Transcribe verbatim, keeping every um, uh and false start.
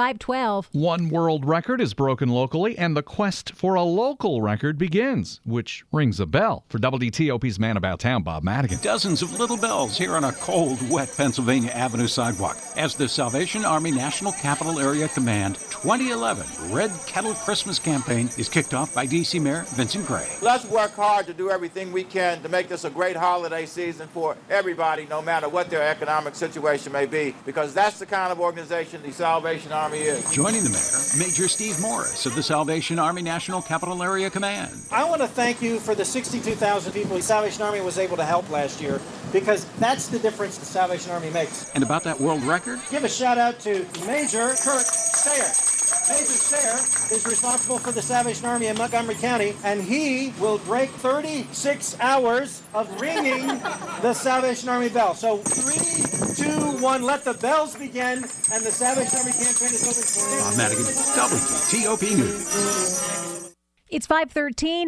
five twelve. One world record is broken locally, and the quest for a local record begins, which rings a bell. For W T O P's Man About Town, Bob Madigan. Dozens of little bells here on a cold, wet Pennsylvania Avenue sidewalk as the Salvation Army National Capital Area Command twenty eleven Red Kettle Christmas Campaign is kicked off by D C Mayor Vincent Gray. Let's work hard to do everything we can to make this a great holiday season for everybody, no matter what their economic situation may be, because that's the kind of organization the Salvation Army is. Joining the mayor, Major Steve Morris of the Salvation Army National Capital Area Command. I want to thank you for the sixty-two thousand people the Salvation Army was able to help last year, because that's the difference the Salvation Army makes. And about that world record? Give a shout out to Major Kurt Sayer. Major Sayer is responsible for the Salvation Army in Montgomery County, and he will break thirty-six hours of ringing the Salvation Army bell. So three, two, one, let the bells begin, and the Salvation Army campaign is open. Bob Madigan, W T O P News. It's five thirteen.